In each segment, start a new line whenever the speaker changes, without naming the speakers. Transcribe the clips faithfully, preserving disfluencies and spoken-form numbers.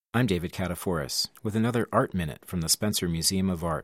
I'm David Kataforis with another Art Minute from the Spencer Museum of Art.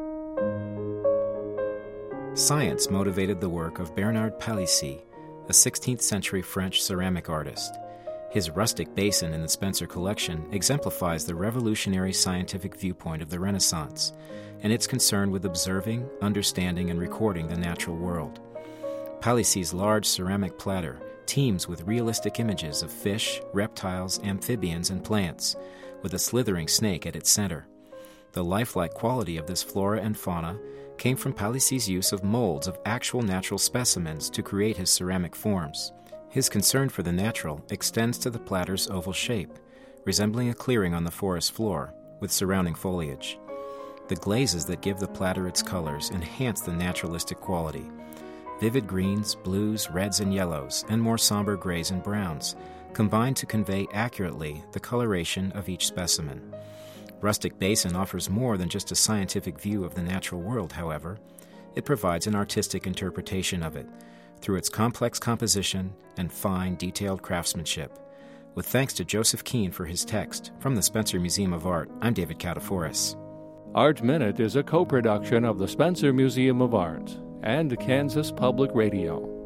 Science motivated the work of Bernard Palissy, a sixteenth century French ceramic artist. His rustic basin in the Spencer collection exemplifies the revolutionary scientific viewpoint of the Renaissance and its concern with observing, understanding, and recording the natural world. Palissy's large ceramic platter teems with realistic images of fish, reptiles, amphibians, and plants, with a slithering snake at its center. The lifelike quality of this flora and fauna came from Palissy's use of molds of actual natural specimens to create his ceramic forms. His concern for the natural extends to the platter's oval shape, resembling a clearing on the forest floor, with surrounding foliage. The glazes that give the platter its colors enhance the naturalistic quality. Vivid greens, blues, reds, and yellows, and more somber grays and browns combine to convey accurately the coloration of each specimen. Rustic Basin offers more than just a scientific view of the natural world, however. It provides an artistic interpretation of it through its complex composition and fine, detailed craftsmanship. With thanks to Joseph Keene for his text, from the Spencer Museum of Art, I'm David Kataforis.
Art Minute is a co-production of the Spencer Museum of Art and Kansas Public Radio.